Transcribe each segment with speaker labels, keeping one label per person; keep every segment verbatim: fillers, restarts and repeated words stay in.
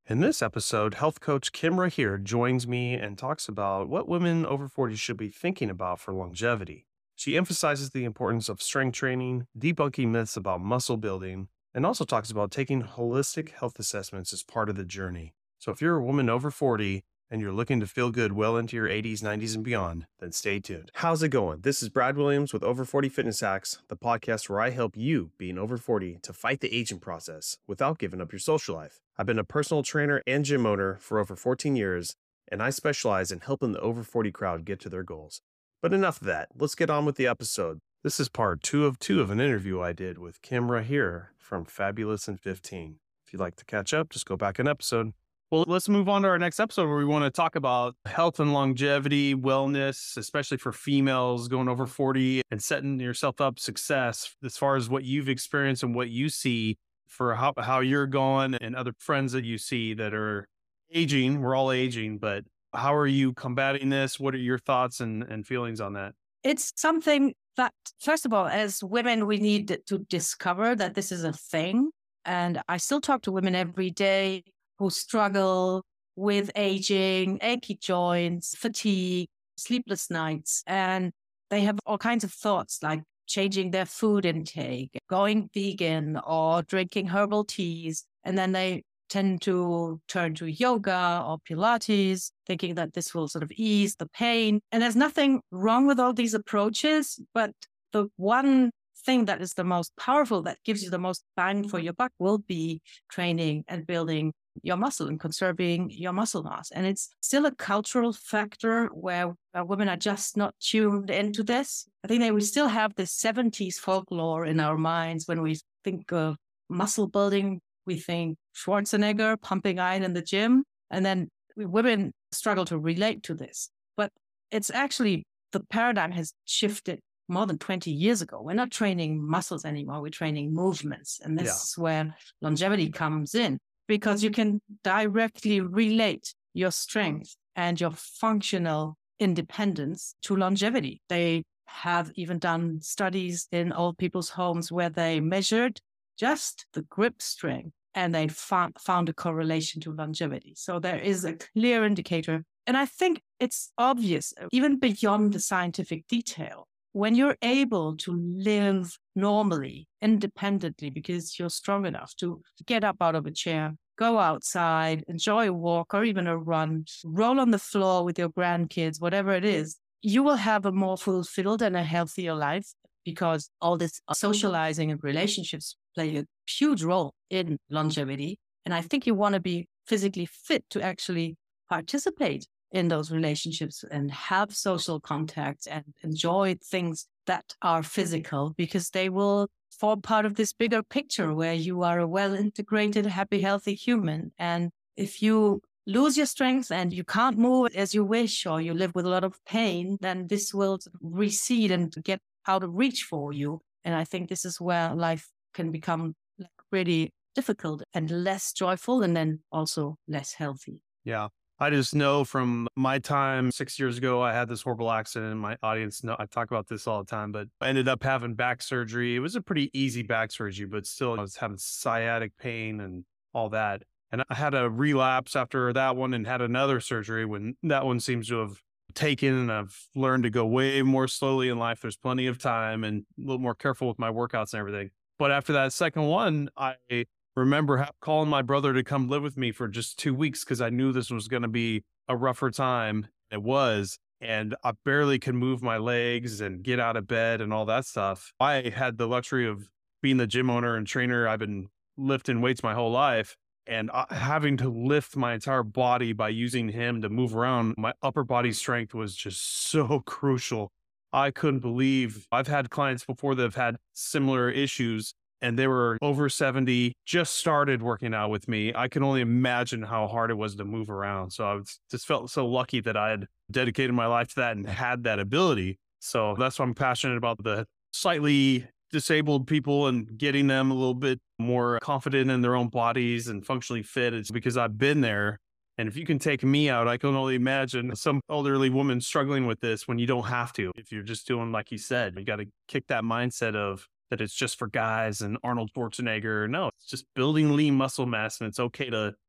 Speaker 1: In this episode, health coach Kim Rahir joins me and talks about what women over forty should be thinking about for longevity. She emphasizes the importance of strength training, debunking myths about muscle building, and also talks about taking holistic health assessments as part of the journey. So if you're a woman over forty and you're looking to feel good well into your eighties, nineties, and beyond, then stay tuned. How's it going? This is Brad Williams with Over forty Fitness Hacks, the podcast where I help you, being over forty, to fight the aging process without giving up your social life. I've been a personal trainer and gym owner for over fourteen years, and I specialize in helping the over forty crowd get to their goals. But enough of that. Let's get on with the episode. This is part two of two of an interview I did with Kim Rahir from Fabulous in fifteen. If you'd like to catch up, just go back an episode. Well, let's move on to our next episode where we want to talk about health and longevity, wellness, especially for females going over forty and setting yourself up success as far as what you've experienced and what you see for how, how you're going and other friends that you see that are aging. We're all aging, but how are you combating this? What are your thoughts and, and feelings on that?
Speaker 2: It's something that, first of all, as women, we need to discover that this is a thing. And I still talk to women every day who struggle with aging, achy joints, fatigue, sleepless nights. And they have all kinds of thoughts like changing their food intake, going vegan, or drinking herbal teas. And then they tend to turn to yoga or Pilates, thinking that this will sort of ease the pain. And there's nothing wrong with all these approaches, but the one thing that is the most powerful, that gives you the most bang for your buck, will be training and building your muscle and conserving your muscle mass. And it's still a cultural factor where uh, women are just not tuned into this. I think that we still have this seventies folklore in our minds. When we think of muscle building, we think Schwarzenegger pumping iron in the gym. And then we, women struggle to relate to this. But it's actually, the paradigm has shifted more than twenty years ago. We're not training muscles anymore. We're training movements. And this
Speaker 1: Yeah.
Speaker 2: is where longevity comes in, because you can directly relate your strength and your functional independence to longevity. They have even done studies in old people's homes where they measured just the grip strength and they found, found a correlation to longevity. So there is a clear indicator. And I think it's obvious, even beyond the scientific detail, when you're able to live normally, independently, because you're strong enough to get up out of a chair, go outside, enjoy a walk or even a run, roll on the floor with your grandkids, whatever it is, you will have a more fulfilled and a healthier life, because all this socializing and relationships play a huge role in longevity. And I think you want to be physically fit to actually participate in those relationships and have social contacts and enjoy things that are physical, because they will form part of this bigger picture where you are a well-integrated, happy, healthy human. And if you lose your strength and you can't move as you wish, or you live with a lot of pain, then this will recede and get out of reach for you. And I think this is where life can become like really difficult and less joyful, and then also less healthy.
Speaker 1: Yeah. I just know from my time six years ago, I had this horrible accident. My audience know I talk about this all the time, but I ended up having back surgery. It was a pretty easy back surgery, but still I was having sciatic pain and all that. And I had a relapse after that one and had another surgery when that one seems to have taken, and I've learned to go way more slowly in life. There's plenty of time and a little more careful with my workouts and everything. But after that second one, I remember ha- calling my brother to come live with me for just two weeks because I knew this was going to be a rougher time. It was, and I barely could move my legs and get out of bed and all that stuff. I had the luxury of being the gym owner and trainer. I've been lifting weights my whole life, and uh, having to lift my entire body by using him to move around. My upper body strength was just so crucial. I couldn't believe I've had clients before that have had similar issues, and they were over seventy, just started working out with me. I can only imagine how hard it was to move around. So I was, just felt so lucky that I had dedicated my life to that and had that ability. So that's why I'm passionate about the slightly disabled people and getting them a little bit more confident in their own bodies and functionally fit. It's because I've been there. And if you can take me out, I can only imagine some elderly woman struggling with this when you don't have to. If you're just doing, like you said, you got to kick that mindset of that it's just for guys and Arnold Schwarzenegger. No, it's just building lean muscle mass, and it's okay to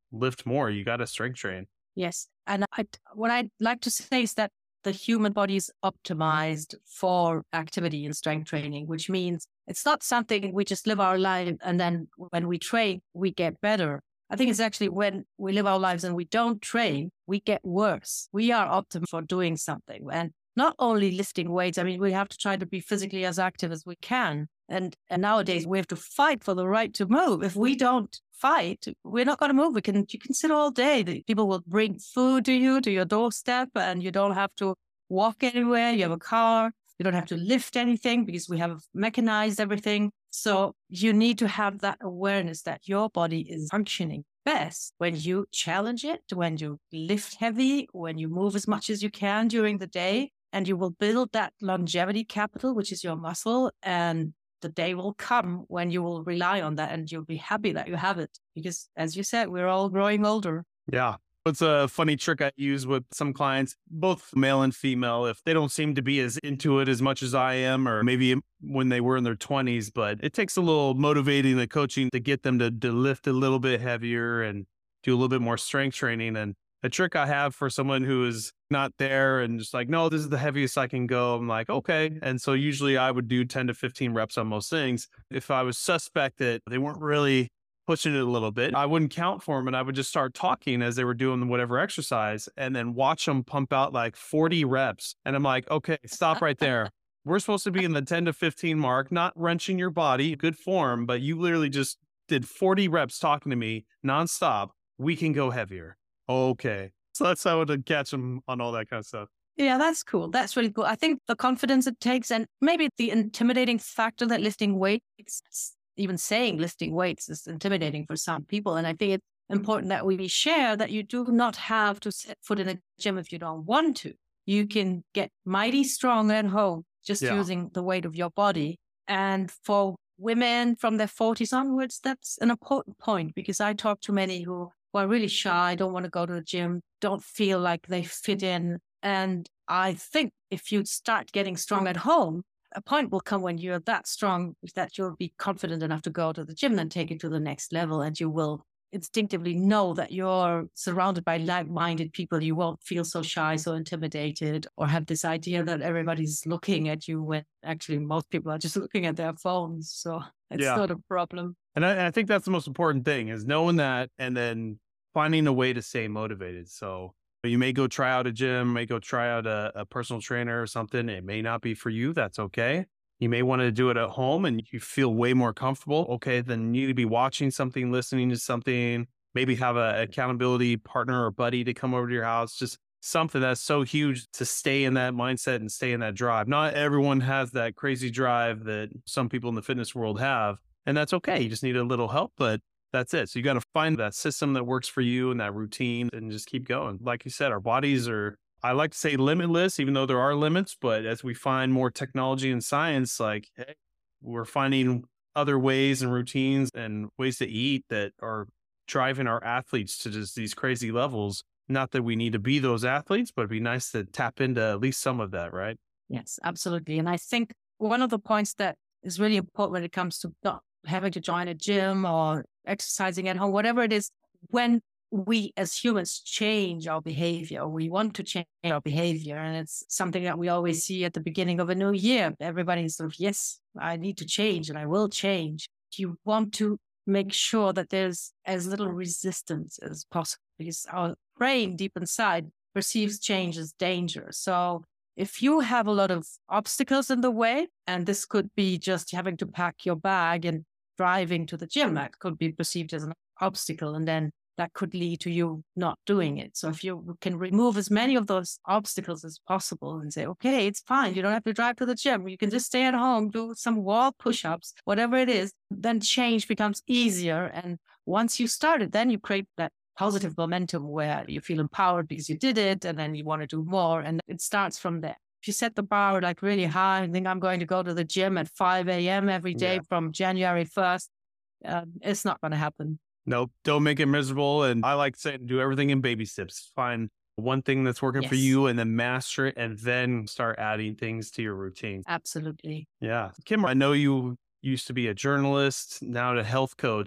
Speaker 1: lift more. You got to strength train.
Speaker 2: Yes. And I, what I'd like to say is that the human body is optimized for activity and strength training, which means it's not something we just live our life and then when we train, we get better. I think it's actually when we live our lives and we don't train, we get worse. We are optimal for doing something. And not only lifting weights, I mean, we have to try to be physically as active as we can. And, and nowadays we have to fight for the right to move. If we don't fight, we're not going to move. We can, you can sit all day. People will bring food to you, to your doorstep, and you don't have to walk anywhere. You have a car. You don't have to lift anything because we have mechanized everything. So you need to have that awareness that your body is functioning best when you challenge it, when you lift heavy, when you move as much as you can during the day, and you will build that longevity capital, which is your muscle. And the day will come when you will rely on that and you'll be happy that you have it. Because as you said, we're all growing older.
Speaker 1: Yeah. It's a funny trick I use with some clients, both male and female, if they don't seem to be as into it as much as I am, or maybe when they were in their twenties, but it takes a little motivating the coaching to get them to, to lift a little bit heavier and do a little bit more strength training. And a trick I have for someone who is not there and just like, no, this is the heaviest I can go. I'm like, okay. And so usually I would do ten to fifteen reps on most things. If I was suspect that they weren't really pushing it a little bit, I wouldn't count for them and I would just start talking as they were doing whatever exercise and then watch them pump out like forty reps. And I'm like, okay, stop right there. We're supposed to be in the ten to fifteen mark, not wrenching your body, good form, but you literally just did forty reps talking to me nonstop. We can go heavier. Okay. So that's how I would catch them on all that kind of stuff.
Speaker 2: Yeah, that's cool. That's really cool. I think the confidence it takes and maybe the intimidating factor that lifting weights, even saying lifting weights is intimidating for some people. And I think it's important that we share that you do not have to set foot in a gym if you don't want to. You can get mighty strong at home just
Speaker 1: Yeah.
Speaker 2: using the weight of your body. And for women from their forties onwards, that's an important point because I talk to many who, who are really shy, don't want to go to the gym, don't feel like they fit in. And I think if you start getting strong at home, a point will come when you're that strong that you'll be confident enough to go to the gym and take it to the next level. And you will instinctively know that you're surrounded by like-minded people. You won't feel so shy, so intimidated, or have this idea that everybody's looking at you when actually most people are just looking at their phones. So it's
Speaker 1: Yeah.
Speaker 2: not a problem.
Speaker 1: And I, I think that's the most important thing is knowing that and then finding a way to stay motivated. So you may go try out a gym, may go try out a, a personal trainer or something. It may not be for you. That's okay. You may want to do it at home and you feel way more comfortable. Okay, then you need to be watching something, listening to something, maybe have an accountability partner or buddy to come over to your house. Just something that's so huge to stay in that mindset and stay in that drive. Not everyone has that crazy drive that some people in the fitness world have. And that's okay. You just need a little help, but that's it. So you got to find that system that works for you and that routine and just keep going. Like you said, our bodies are, I like to say limitless, even though there are limits. But as we find more technology and science, like hey, we're finding other ways and routines and ways to eat that are driving our athletes to just these crazy levels. Not that we need to be those athletes, but it'd be nice to tap into at least some of that, right?
Speaker 2: Yes, absolutely. And I think one of the points that is really important when it comes to not having to join a gym or exercising at home, whatever it is, when we as humans change our behavior, we want to change our behavior. And it's something that we always see at the beginning of a new year. Everybody's sort of, yes, I need to change and I will change. You want to make sure that there's as little resistance as possible because our brain deep inside perceives change as danger. So if you have a lot of obstacles in the way, and this could be just having to pack your bag and driving to the gym, that could be perceived as an obstacle. And then that could lead to you not doing it. So if you can remove as many of those obstacles as possible and say, okay, it's fine. You don't have to drive to the gym. You can just stay at home, do some wall push-ups, whatever it is, then change becomes easier. And once you start it, then you create that positive momentum where you feel empowered because you did it and then you want to do more. And it starts from there. If you set the bar like really high and think I'm going to go to the gym at five a.m. every day
Speaker 1: Yeah.
Speaker 2: from January first, uh, it's not going to happen.
Speaker 1: Nope. Don't make it miserable. And I like to say, do everything in baby steps. Find one thing that's working for
Speaker 2: Yes.
Speaker 1: you and then master it and then start adding things to your routine.
Speaker 2: Absolutely.
Speaker 1: Yeah. Kim, I know you used to be a journalist, now a health coach.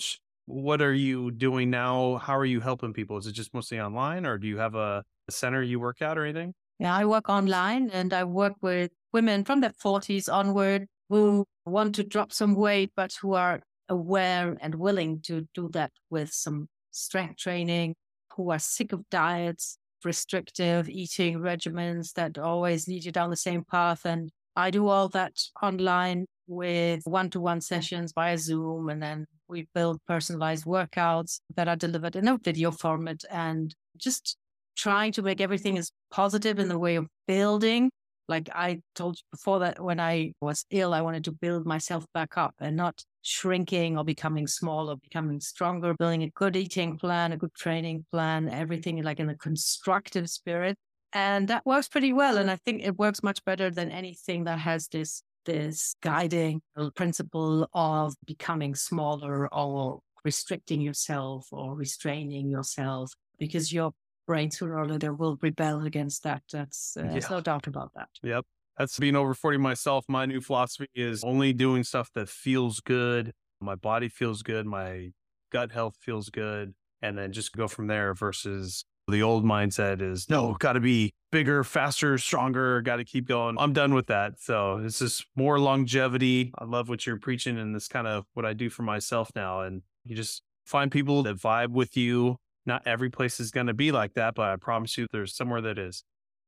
Speaker 1: What are you doing now? How are you helping people? Is it just mostly online, or do you have a, a center you work at or anything?
Speaker 2: Yeah, I work online and I work with women from their forties onward who want to drop some weight, but who are aware and willing to do that with some strength training, who are sick of diets, restrictive eating regimens that always lead you down the same path. And I do all that online with one to one sessions via Zoom. And then we build personalized workouts that are delivered in a video format and just trying to make everything as positive in the way of building. Like I told you before, that when I was ill, I wanted to build myself back up and not shrinking or becoming small or becoming stronger, building a good eating plan, a good training plan, everything like in a constructive spirit. And that works pretty well. And I think it works much better than anything that has this this guiding principle of becoming smaller or restricting yourself or restraining yourself, because your brain sooner or later will rebel against that. That's uh, there's
Speaker 1: Yeah.
Speaker 2: no doubt about that.
Speaker 1: Yep. That's being over forty myself. My new philosophy is only doing stuff that feels good. My body feels good. My gut health feels good. And then just go from there versus the old mindset is no, got to be bigger, faster, stronger, got to keep going. I'm done with that. So it's just more longevity. I love what you're preaching, and this kind of what I do for myself now. And you just find people that vibe with you. Not every place is going to be like that, but I promise you there's somewhere that is.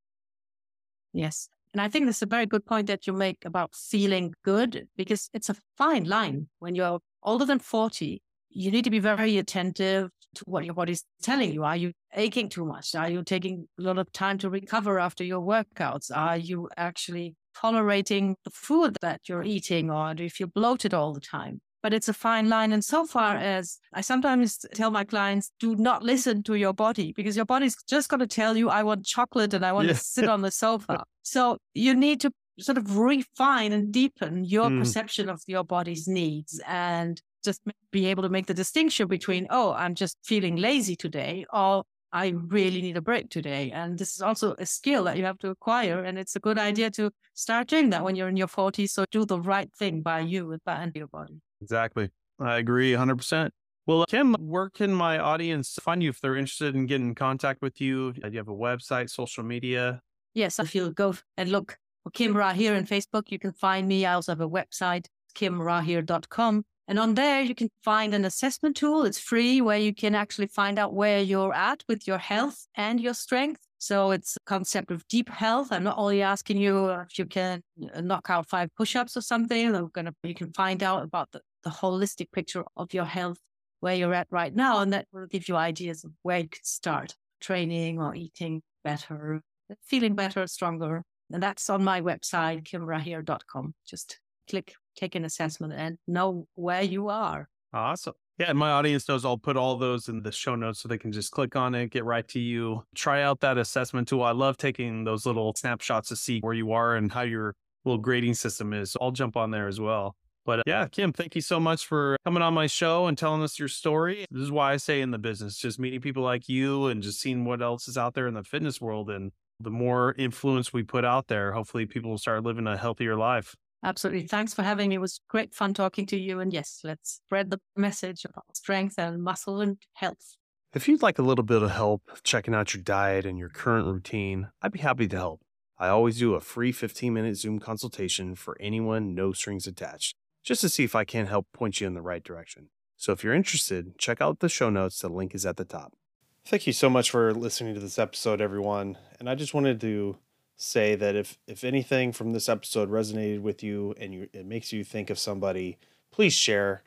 Speaker 2: Yes. And I think that's a very good point that you make about feeling good, because it's a fine line. When you're older than forty, you need to be very attentive to what your body's telling you. Are you aching too much? Are you taking a lot of time to recover after your workouts? Are you actually tolerating the food that you're eating, or do you feel bloated all the time? But it's a fine line. And so far as I sometimes tell my clients, do not listen to your body, because your body's just going to tell you, I want chocolate and I want
Speaker 1: Yeah.
Speaker 2: to sit on the sofa. So you need to sort of refine and deepen your
Speaker 1: Mm.
Speaker 2: perception of your body's needs, and just be able to make the distinction between, oh, I'm just feeling lazy today, or I really need a break today. And this is also a skill that you have to acquire. And it's a good idea to start doing that when you're in your forties. So do the right thing by you and by your body.
Speaker 1: Exactly. I agree one hundred percent. Well, Kim, where can my audience find you if they're interested in getting in contact with you? Do you have a website, social media?
Speaker 2: Yes, if you go and look for Kim Rahir on Facebook, you can find me. I also have a website, kim rahir dot com. And on there, you can find an assessment tool. It's free, where you can actually find out where you're at with your health and your strength. So it's a concept of deep health. I'm not only asking you if you can knock out five push-ups or something. I'm gonna, you can find out about the, the holistic picture of your health, where you're at right now. And that will give you ideas of where you could start training or eating better, feeling better, stronger. And that's on my website, kim rahir dot com. Just click, take an assessment, and know where you are.
Speaker 1: Awesome. Yeah, and my audience knows I'll put all those in the show notes so they can just click on it, get right to you. Try out that assessment tool. I love taking those little snapshots to see where you are and how your little grading system is. So I'll jump on there as well. But uh, yeah, Kim, thank you so much for coming on my show and telling us your story. This is why I say in the business, just meeting people like you and just seeing what else is out there in the fitness world. And the more influence we put out there, hopefully people will start living a healthier life.
Speaker 2: Absolutely. Thanks for having me. It was great fun talking to you. And yes, let's spread the message about strength and muscle and health.
Speaker 1: If you'd like a little bit of help checking out your diet and your current routine, I'd be happy to help. I always do a free fifteen minute Zoom consultation for anyone, no strings attached, just to see if I can help point you in the right direction. So if you're interested, check out the show notes. The link is at the top. Thank you so much for listening to this episode, everyone. And I just wanted to say that if if anything from this episode resonated with you and you, it makes you think of somebody, please share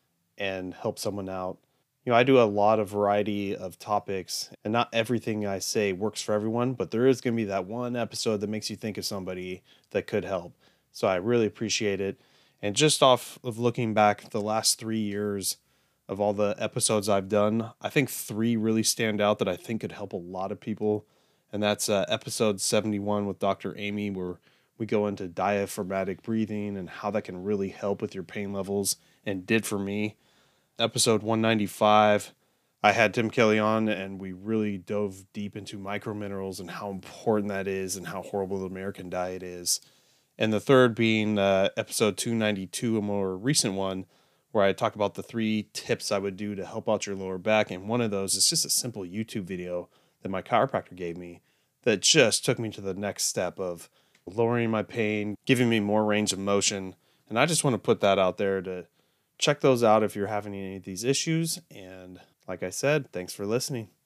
Speaker 1: and help someone out. You know, I do a lot of variety of topics, and not everything I say works for everyone, but there is going to be that one episode that makes you think of somebody that could help. So I really appreciate it. And just off of looking back the last three years of all the episodes I've done, I think three really stand out that I think could help a lot of people. And that's uh, episode seventy-one with Doctor Amy, where we go into diaphragmatic breathing and how that can really help with your pain levels, and did for me. Episode one ninety-five, I had Tim Kelly on, and we really dove deep into microminerals and how important that is and how horrible the American diet is. And the third being uh, episode two ninety-two, a more recent one, where I talk about the three tips I would do to help out your lower back. And one of those is just a simple YouTube video that my chiropractor gave me that just took me to the next step of lowering my pain, giving me more range of motion. And I just want to put that out there to check those out if you're having any of these issues. And like I said, thanks for listening.